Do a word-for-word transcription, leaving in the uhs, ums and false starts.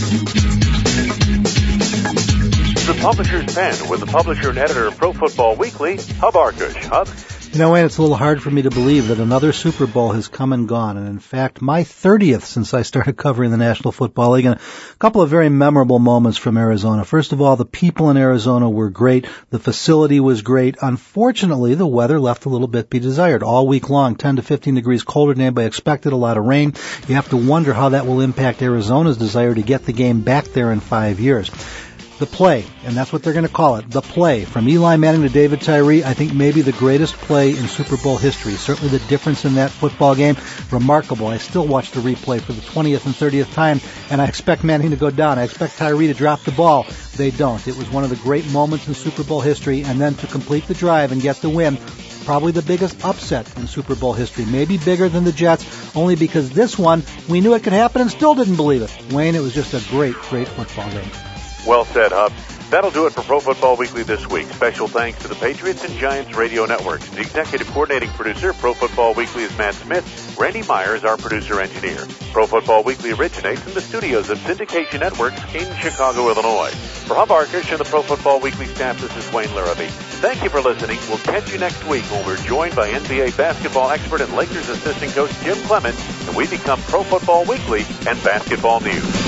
The Publisher's Pen with the publisher and editor of Pro Football Weekly, Hub Arkush. Hub? You know, Wayne, it's a little hard for me to believe that another Super Bowl has come and gone, and in fact, my thirtieth since I started covering the National Football League, and a couple of very memorable moments from Arizona. First of all, the people in Arizona were great. The facility was great. Unfortunately, the weather left a little bit to be desired. All week long, ten to fifteen degrees colder than anybody expected, a lot of rain. You have to wonder how that will impact Arizona's desire to get the game back there in five years. The play, and that's what they're going to call it, the play, from Eli Manning to David Tyree, I think maybe the greatest play in Super Bowl history. Certainly the difference in that football game, remarkable. I still watch the replay for the twentieth and thirtieth time, and I expect Manning to go down. I expect Tyree to drop the ball. They don't. It was one of the great moments in Super Bowl history, and then to complete the drive and get the win, probably the biggest upset in Super Bowl history, maybe bigger than the Jets, only because this one, we knew it could happen and still didn't believe it. Wayne, it was just a great, great football game. Well said, Hub. That'll do it for Pro Football Weekly this week. Special thanks to the Patriots and Giants radio networks. The executive coordinating producer of Pro Football Weekly is Matt Smith. Randy Meyer is our producer-engineer. Pro Football Weekly originates in the studios of Syndication Networks in Chicago, Illinois. For Hub Arkush and the Pro Football Weekly staff, this is Wayne Larrabee. Thank you for listening. We'll catch you next week when we're joined by N B A basketball expert and Lakers assistant coach Jim Clemens, and we become Pro Football Weekly and Basketball News.